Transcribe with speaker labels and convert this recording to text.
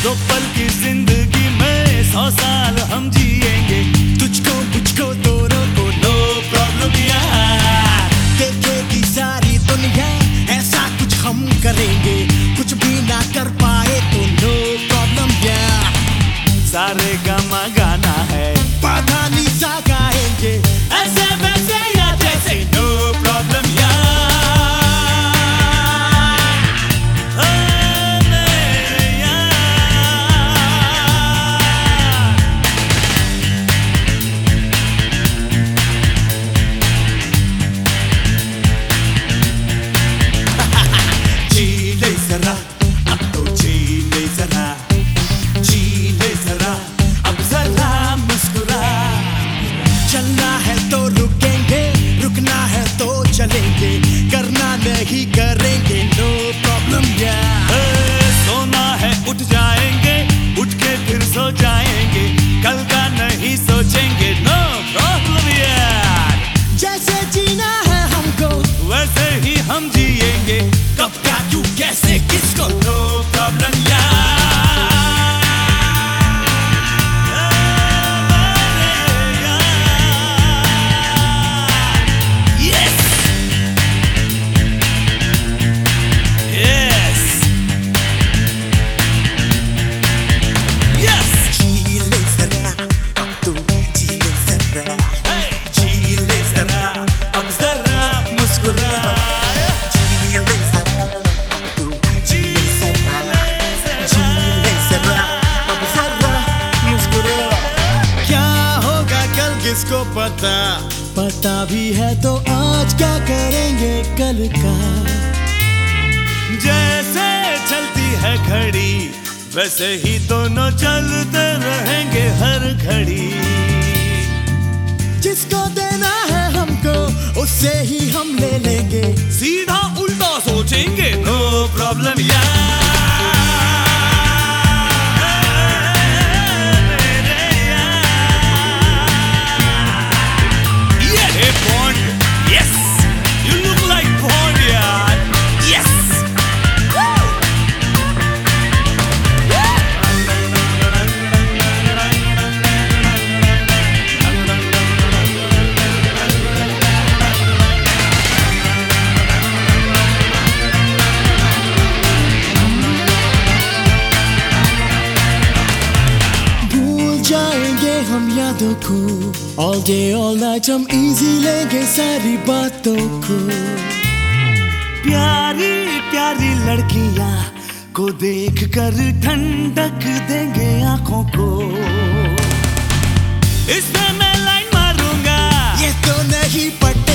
Speaker 1: दो पल की जिंदगी में 100 साल हम जिएंगे, तुझको मुझको दोनों को नो प्रॉब्लम यार।
Speaker 2: देखेगी सारी दुनिया ऐसा कुछ हम करेंगे, कुछ भी ना कर पाए तो नो प्रॉब्लम यार।
Speaker 1: सारे गामा गाना है,
Speaker 2: पाधा नीसा गाएंगे,
Speaker 1: ऐसे वैसे या जैसे नो प्रॉब्लम यार।
Speaker 2: चलेंगे करना नहीं करेंगे नो प्रॉब्लम यार।
Speaker 1: सोना है उठ जाएंगे, उठ के फिर सो जाएंगे, कल का नहीं सोचेंगे नो प्रॉब्लम यार।
Speaker 2: जैसे जीना है हमको
Speaker 1: वैसे ही हम जिएंगे,
Speaker 2: कब क्या क्यों कैसे किसको
Speaker 1: नो प्रॉब्लम यार।
Speaker 2: किसको पता भी है तो आज क्या करेंगे कल का।
Speaker 1: जैसे चलती है घड़ी वैसे ही दोनों चलते रहेंगे हर घड़ी।
Speaker 2: जिसको देना है हमको उससे ही हम ले लेंगे,
Speaker 1: सीधा उल्टा सोचेंगे नो प्रॉब्लम यार।
Speaker 2: हम यादों को all day all night हम easy लेंगे सारी बातों को।
Speaker 1: प्यारी प्यारी लड़कियां को देख कर ठंडक देंगे आंखों को। इसमें मैं लाइन मारूंगा,
Speaker 2: ये तो नहीं पड़ता